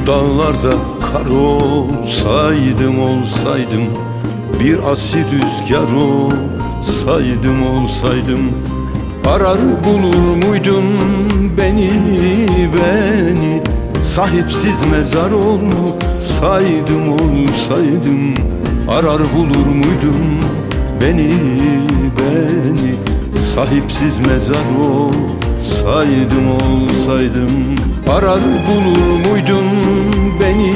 dağlarda kar olsaydım, bir asil rüzgar olsaydım, arar bulur muydun beni, sahipsiz mezar olsaydım, arar bulur muydun beni, sahipsiz mezar olsaydım, arar bulur muydun beni,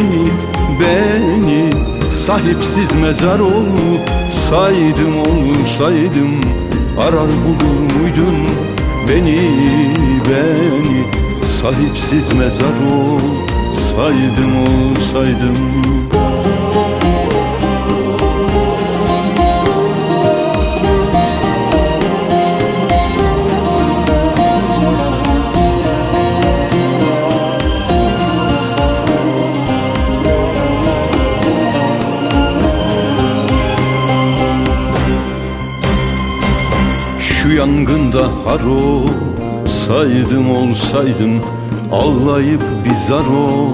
sahipsiz mezar olsaydım, arar bulur muydun beni, sahipsiz mezar olsaydım. Şu yangında har olsaydım, ağlayıp bizar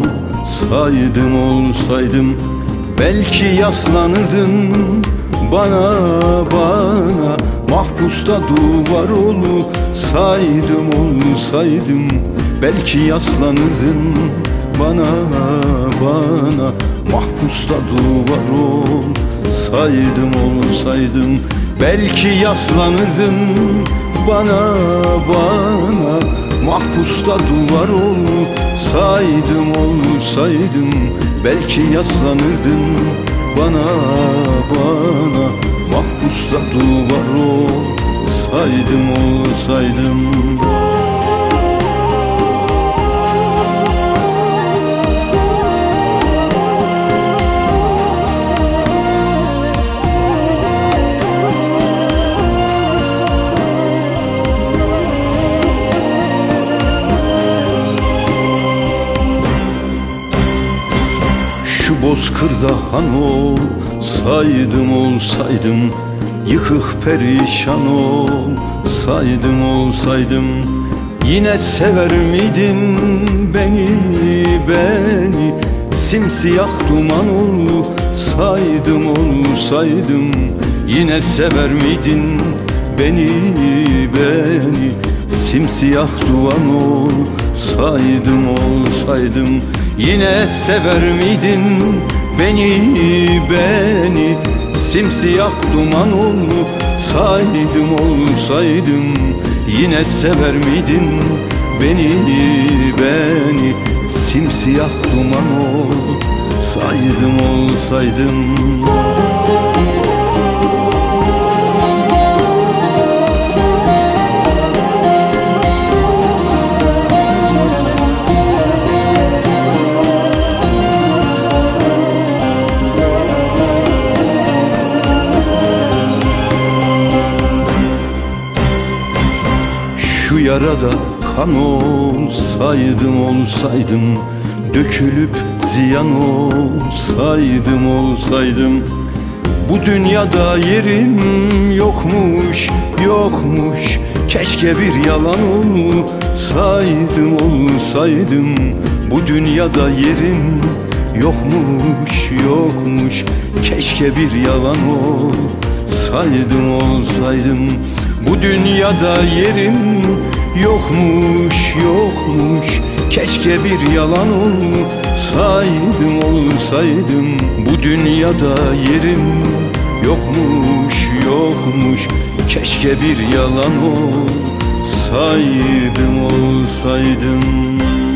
olsaydım, belki yaslanırdın bana, mahpusta duvar olsaydım, belki yaslanırdın bana, mahpusta duvar olsaydım, belki yaslanırdın bana, mahpusta duvar olsaydım, belki yaslanırdın bana, mahpusta duvar olsaydım. Şu bozkırda han olsaydım, yıkık perişan olsaydım, yine sever miydin beni, simsiyah duman olsaydım, yine sever miydin beni, simsiyah duman olsaydım, yine sever miydin beni, simsiyah duman olsaydım, yine sever miydin beni, simsiyah duman olsaydım. Şu yarada kan olsaydım, dökülüp ziyan olsaydım, bu dünyada yerim yokmuş, keşke bir yalan olsaydım, bu dünyada yerim yokmuş, keşke bir yalan olsaydım, bu dünyada yerim yokmuş, keşke bir yalan olsaydım, bu dünyada yerim yokmuş, keşke bir yalan olsaydım.